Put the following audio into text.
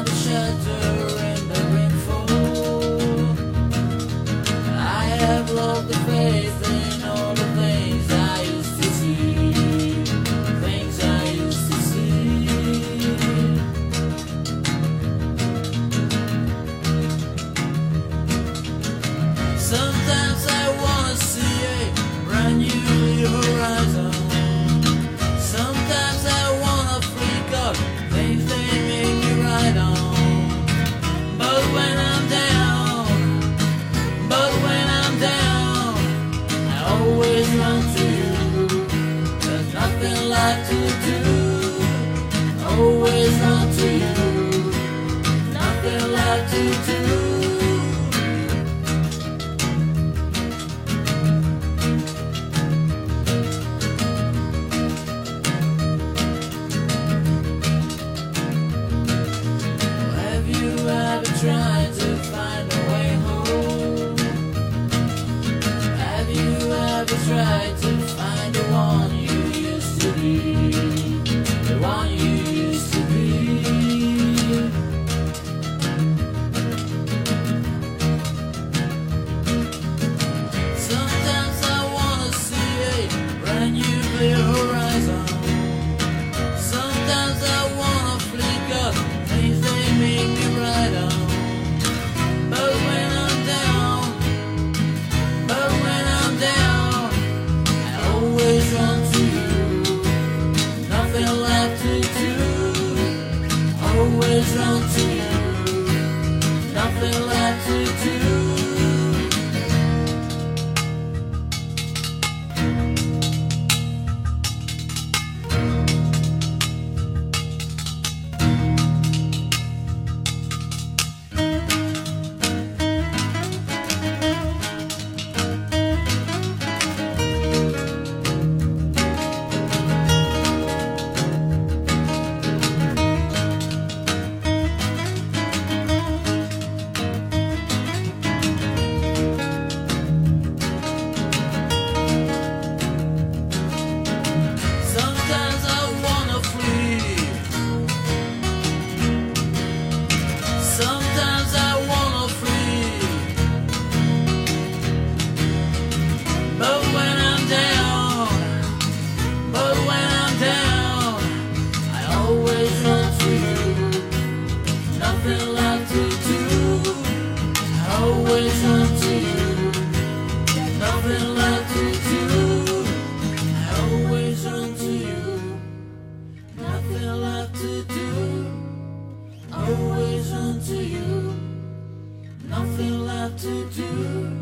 find a shelter in the rainfall. I have lost the faith in all the things I used to see. Things I used to see. Sometimes I wanna see a brand new horizon. Sometimes I wanna freak out things they make me ride on. But when I'm down, I always run to you. There's nothing left to do. Always run to you. Nothing left to do. Trying to find a way home. Have you ever tried to find the one you used to be? The one you used to be. Sometimes I wanna see a brand new clear horizon. Sometimes I wanna flick up things they make me ride on. But when I'm down, I always run to you. Nothing left to do. Always run to you. Nothing left to do. Sometimes I wanna flee. But when I'm down, I always run to you. Nothing left to do. I always run to you. Nothing left to do. I always run to you. Nothing left to do. Always run to you. Nothing left to do.